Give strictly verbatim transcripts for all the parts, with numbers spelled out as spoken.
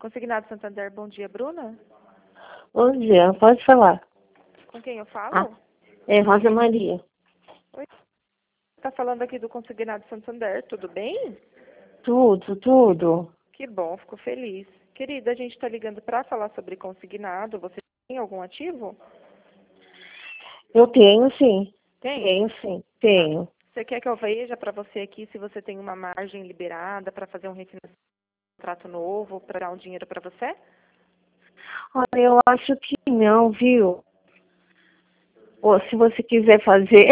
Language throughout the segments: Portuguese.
Consignado Santander, bom dia, Bruna? Bom dia, pode falar. Com quem eu falo? Ah, é Rosa Maria. Oi. Tá falando aqui do Consignado Santander, tudo bem? Tudo, tudo. Que bom, fico feliz. Querida, a gente está ligando para falar sobre consignado. Você tem algum ativo? Eu tenho sim. Tem? Tenho sim, tenho. Você quer que eu veja para você aqui se você tem uma margem liberada para fazer um refinanciamento, um contrato novo, para dar um dinheiro para você? Olha, eu acho que não, viu? Ou se você quiser fazer.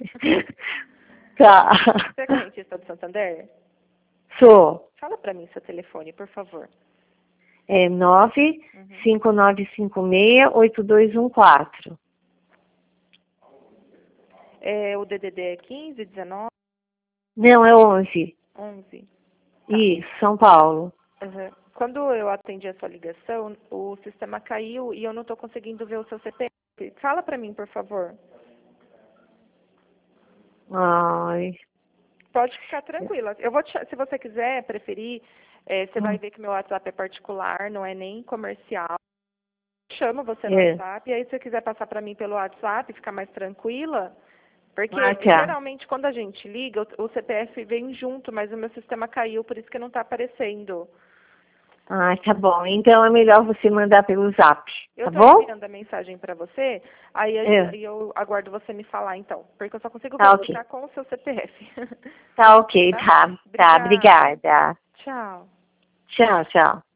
Tá. Você é correntista do Santander? Sou. Fala para mim seu telefone, por favor. É nove cinco nove cinco seis oito dois um quatro. É, o D D D é quinze, dezenove, Não, é onze. onze. Isso, São Paulo. Uhum. Quando eu atendi a sua ligação, o sistema caiu e eu não estou conseguindo ver o seu C P F. Fala para mim, por favor. Ai. Pode ficar tranquila. Eu vou te, se você quiser, preferir, é, você vai Hum. ver que meu WhatsApp é particular, não é nem comercial. Chamo você no É. WhatsApp, e aí se você quiser passar para mim pelo WhatsApp, ficar mais tranquila, porque Ah, tá. geralmente quando a gente liga, o, o C P F vem junto, mas o meu sistema caiu, por isso que não está aparecendo. Ah, tá bom. Então é melhor você mandar pelo zap, Eu tá estou bom? enviando a mensagem para você, aí É. aí eu aguardo você me falar então, porque eu só consigo Tá ok. verificar com o seu C P F. Tá ok, Tá? tá. Tá, Obrigada. obrigada. Tchau. Tchau, tchau.